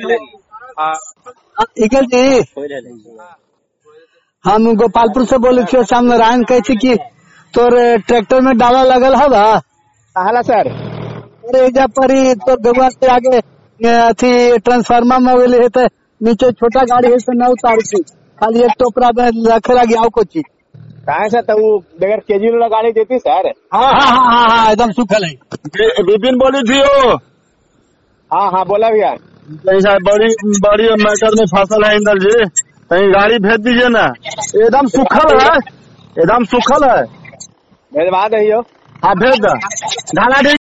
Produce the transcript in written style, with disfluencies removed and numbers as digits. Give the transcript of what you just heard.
Equal जी हम गोपालपुर से बोले थे श्याम नारायण कहे थे कि तोर ट्रैक्टर में डाला लगल है बा हाला सर अरे एजा पर ही तो गवा से आगे अथी ट्रांसफार्मर में वेले है तो नीचे छोटा गाड़ी है तो न उतार के खाली एक टोकरा में रखे लगी आओ को चीज कहाँ सर तो बगैर केजी वाला गाड़ी देती सर। हाँ एकदम सुखल है। विपिन बोली थी वो। हाँ बोला भैया। कहीं बड़ी मैटर में फसल है इंदर जी, कहीं गाड़ी भेज दीजिए ना। एकदम सुखल है, एकदम सुखल है। भेजवा दो। हाँ भेज दो।